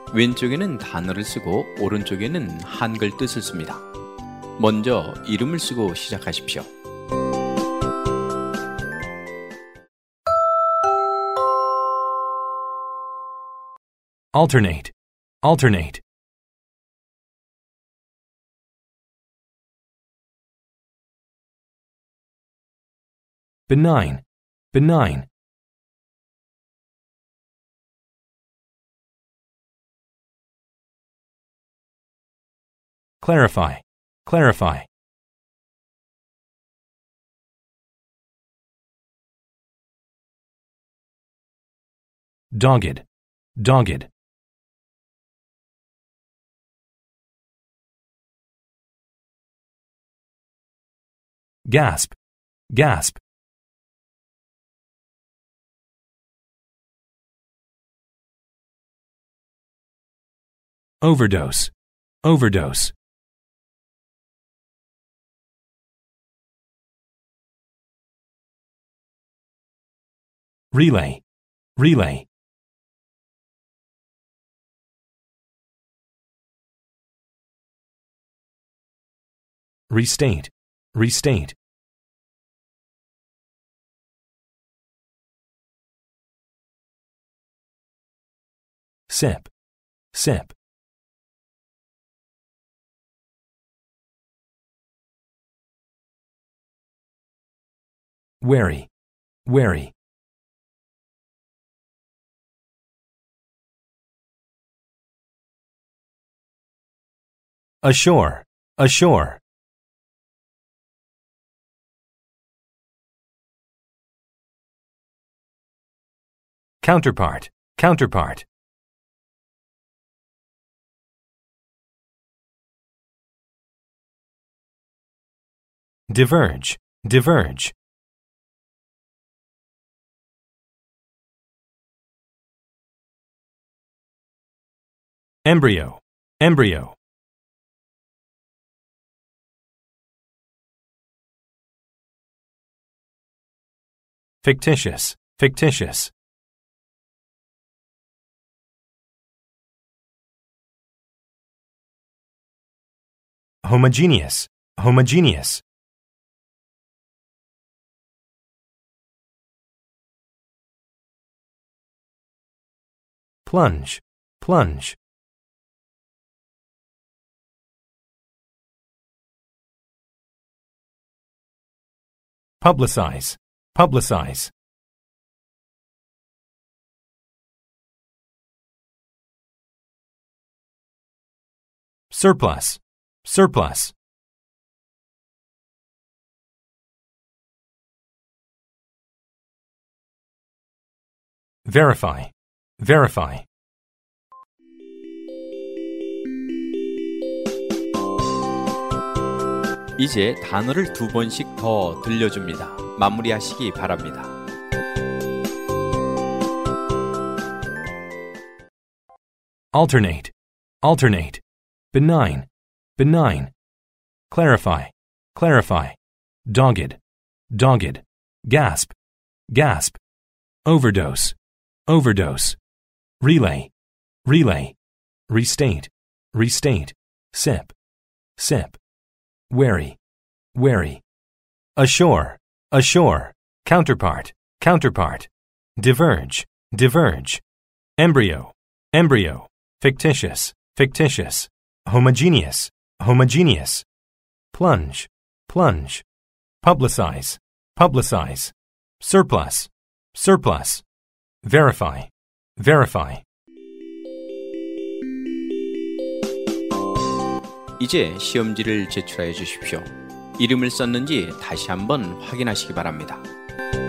왼쪽에는 단어를 쓰고 오른쪽에는 한글 뜻을 씁니다. 먼저 이름을 쓰고 시작하십시오. alternate, alternate. benign, benign. clarify, clarify. dogged, dogged. gasp, gasp. overdose, overdose. relay, relay. restate, restate. sip, sip. wary, wary. ashore, ashore. counterpart, counterpart. diverge, diverge. embryo, embryo. fictitious, fictitious. homogeneous, homogeneous. plunge, plunge. publicize, publicize. surplus, surplus. verify, verify. 이제 단어를 2번씩 더 들려줍니다. 마무리하시기 바랍니다. alternate, alternate. benign, benign. clarify, clarify. dogged, dogged. gasp, gasp. overdose, overdose. relay, relay. restate, restate. sip, sip. wary, wary. ashore, ashore. counterpart, counterpart. diverge, diverge. embryo, embryo. fictitious, fictitious. homogeneous, homogeneous. plunge, plunge. publicize, publicize. surplus, surplus. verify, verify. 이제 시험지를 제출하여 주십시오. 이름을 썼는지 다시 한번 확인하시기 바랍니다.